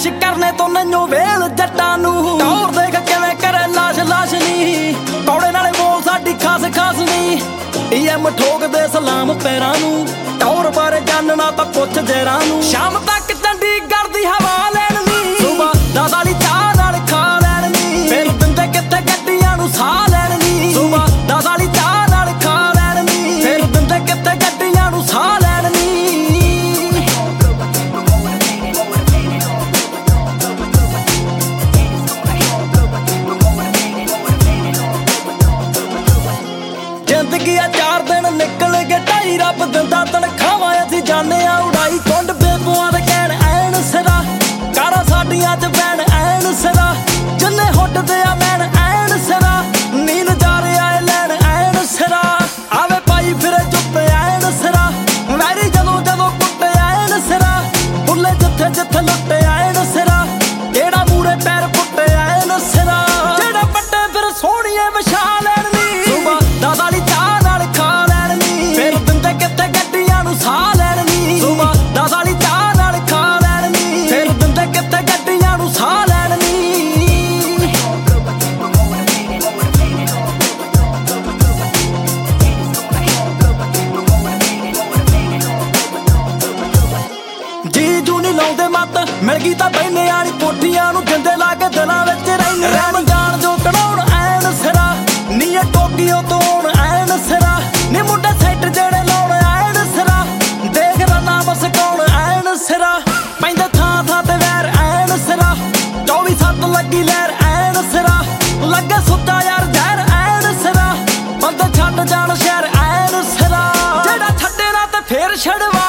ਐਸ਼ ਕਰਨੇ ਤੋਂ ਨੰਨੋ ਵੇਲ ਜੱਟਾਂ ਨੂੰ ਟੌਰ ਦੇਖ ਕਿਵੇਂ ਕਰੇ ਲਾਸ਼ ਲਾਸ਼ ਨੀ ਕੌੜੇ ਨਾਲੇ ਬੋਲ ਸਾਡੀ ਖਾਸ ਖਾਸ ਨੀ EM ਠੋਕਦੇ ਸਲਾਮ ਪੈਰਾਂ ਨੂੰ ਟੌਰ ਬਾਰੇ ਜਾਣਨਾ ਤਾਂ ਪੁੱਛ ਜੇਰਾਂ ਨੂੰ ਸ਼ਾਮ ਤੱਕ ਚੰਡੀਗੜ੍ਹ ਦੀ ਹਵਾ ਲੈਣ ਨੀ ਸੁਬਾ 10 ਵਾਲੀ ਚਾਹ ਨਾਲ ਖਾ ਲੈਣ ਨੀ ਫਿਰ ਦਿੰਦੇ ਕਿੱਥੇ ਗੱਡੀਆਂ ਨੂੰ ਸਾਹ ਲੈਣ ਨੀ ਸੁਬਾ 10 ਵਾਲੀ ਚਾਹ ਨਾਲ ਖਾ ਲੈਣ ਨੀ ਫਿਰ ਦਿੰਦੇ ਕਿੱਥੇ ਗੱਡੀਆਂ ਨੂੰ ਸਾਹ ਲੈਣ ਨੀ ਜ਼ਿੰਦਗੀ ਆ 4 ਦਿਨ ਨਿਕਲ ਗਏ 2.5 ਰੱਬ ਦਿੰਦਾ ਤਨਖਾਹਾਂ ਅਸੀਂ ਜਾਣੇ ਆ ਉਡਾਈ ਕੁੰਡ ਬੇਬੂਆਂ ਦੇ ਕਹਿਣ ਐਨ ਸਿਰਾ ਕਾਰਾਂ ਸਾਡੀਆਂ ਚ ਬੈਣ ਐਨ ਸਿਰਾ ਜਿੰਨੇ ਹੁੱਟਦੇ ਆ ਲੈਣ ਐਨ ਸਿਰਾ ਨੀ ਨਜ਼ਾਰੇ ਆਏ ਲੈਣ ਐਨ ਸਿਰਾ ਆਵੇ ਪਾਈ ਫਿਰੇ ਚੁੱਪੇ ਐਨ ਸਿਰਾ ਵੈਰੀ ਜਦੋਂ ਜਦੋਂ ਕੁੱਟੇ ਐਨ ਸਿਰਾ ਬੁੱਲੇ ਜਿੱਥੇ ਜਿੱਥੇ ਲੁੱਟੇ ਐਨ ਸਿਰਾ ਕਿਹੜਾ ਮੂਰੇ ਪੈਰ ਪੁੱਟੇ ਐਨ ਸਿਰਾ ਜਿਹੜਾ ਪੱਟੇ ਫਿਰ ਸੋਹਣੀਏ ਵਿਛਾ ਲੈਣ ਨੀ ਸੁਬਾ 10 ਵਾਲੀ ਚਾਹ ਨਾਲ ਖਾ ਲੈਣ ਨੀ ਫਿਰ ਦਿੰਦੇ ਕਿੱਥੇ ਗੱਡੀਆਂ ਨੂੰ ਸਾਹ ਲੈਣ ਨੀ ਸੁਬਾ 10 ਵਾਲੀ ਚਾਹ ਨਾਲ ਖਾ ਲੈਣ ਨੀ ਫਿਰ ਦਿੰਦੇ ਕਿੱਥੇ ਗੱਡੀਆਂ ਨੂੰ ਸਾਹ ਲੈਣ ਨੀ ਜੀਜੂ ਨੀ ਲਾਉਂਦੇ ਮੱਤ ਮਿਲ ਗਈ ਤਾਂ ਬੈਨੇ ਵਾਲੀ ਕੋਠੀਆਂ ਨੂੰ ਜਿੰਦੇ ਲਾ ਕੇ ਦਿਲਾਂ ਵਿੱਚ ਰਹਿੰਦੇ ਰਹਿਣ ਜਾਣ ਜੋ ਕਢਾਉਣ ਐਨ ਸਿਰਾ ਨੀ ਇਹ ਟੋਕੀਓ ਤੋਂ ਆਉਣ ਐਨ ਸਿਰਾ ਨੀ ਮੁੰਡੇ ਸੈਟ ਜਿਹੜੇ ਲਾਉਣ ਐਨ ਸਿਰਾ ਦੇਖ ਰੰਨਾ ਬਸ ਕੌਣ ਐਨ ਸਿਰਾ ਪੈਂਦੇ ਥਾਂ ਥਾਂ ਤੇ ਵੈਰ ਐਨ ਸਿਰਾ 24/7 ਲੱਗੀ ਲਹਿਰ ਐਨ ਸਿਰਾ ਲੱਗੇ ਸੁੱਤਾ ਯਾਰ ਜ਼ਹਿਰ ਐਨ ਸਿਰਾ ਬੰਦੇ ਛੱਡ ਜਾਣ ਸ਼ਹਿਰ ਐਨ ਸਿਰਾ ਜਿਹੜਾ ਛੱਡੇ ਨਾ ਤੇ ਫੇਰ ਛੜਵਾ